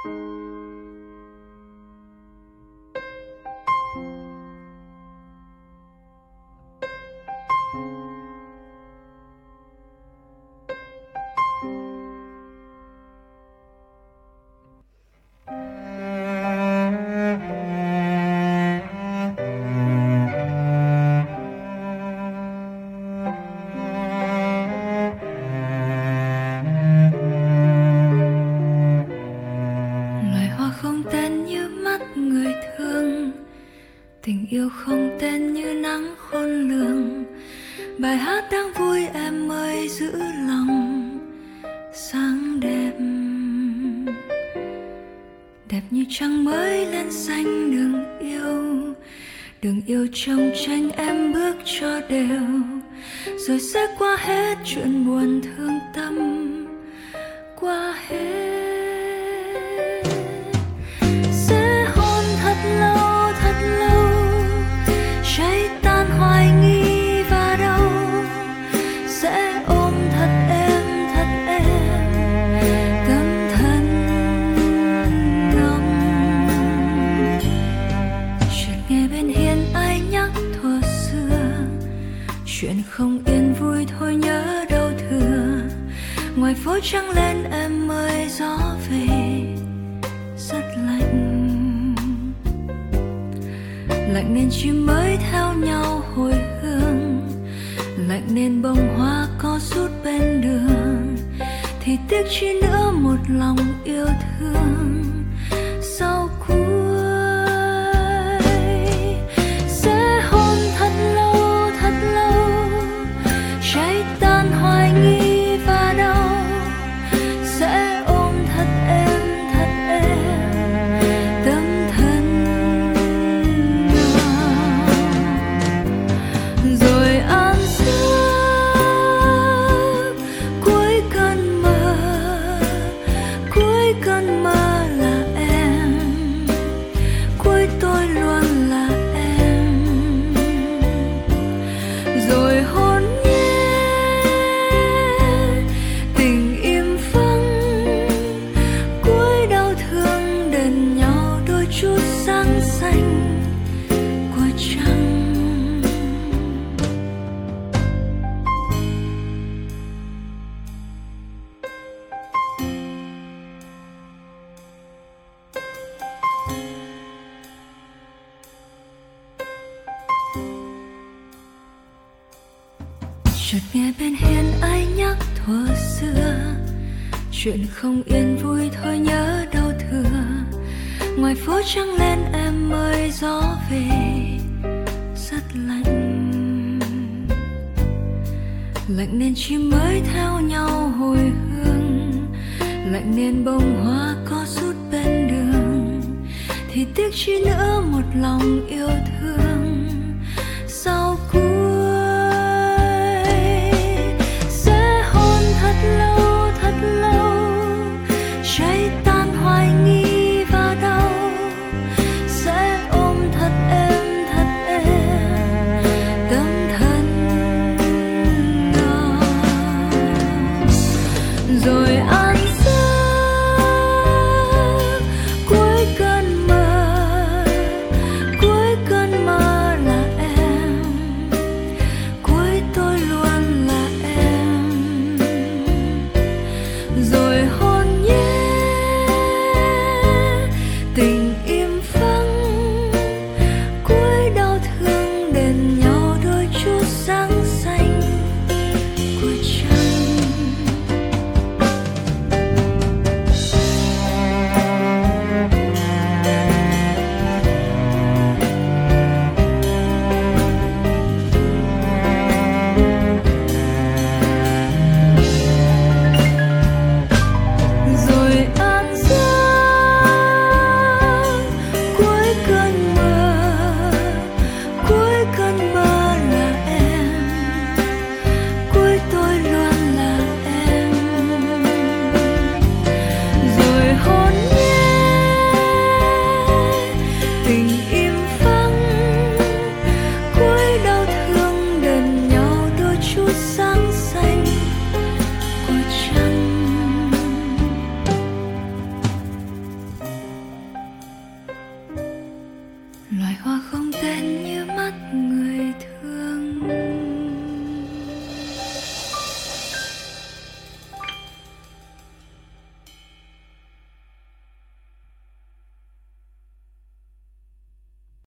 Tình yêu không tên như nắng khôn lường. Bài hát đang vui em ơi giữ lòng. Sáng đẹp, đẹp như trăng mới lên xanh đường yêu. Đường yêu trong tranh em bước cho đều, rồi sẽ qua hết chuyện buồn thương tâm. Qua hết sẽ hôn thật lâu thật lâu, cháy tan hoài nghi và đau. Sẽ ôm thật êm tâm thân ngóng. Chợt nghe bên hiên ai nhắc thuở xưa, chuyện không yên vui thôi nhớ đâu thừa. Ngoài phố trăng lên em ơi gió về rất lạnh, lạnh nên chim mới theo nhau hồi hương, lạnh nên bông hoa có rút bên đường. Thì tiếc chi nữa một lòng yêu thương sau cuối. Sẽ hôn thật lâu cháy tan hoài nghi và đau. Sẽ ôm thật êm tâm thân nào. Rồi an giấc cuối cơn mơ là em, cuối tôi luôn là em. Rồi hôn nhé tình im phăng, cuối đau thương đền nhau đôi chút sáng xanh của trăng. Chợt nghe bên hiên ai nhắc thuở xưa, chuyện không yên vui thôi nhớ đâu thừa. Ngoài phố trăng lên em ơi gió về rất lạnh, lạnh nên chim mới theo nhau hồi hương, lạnh nên bông hoa có rút bên đường. Thì tiếc chi nữa một lòng yêu thương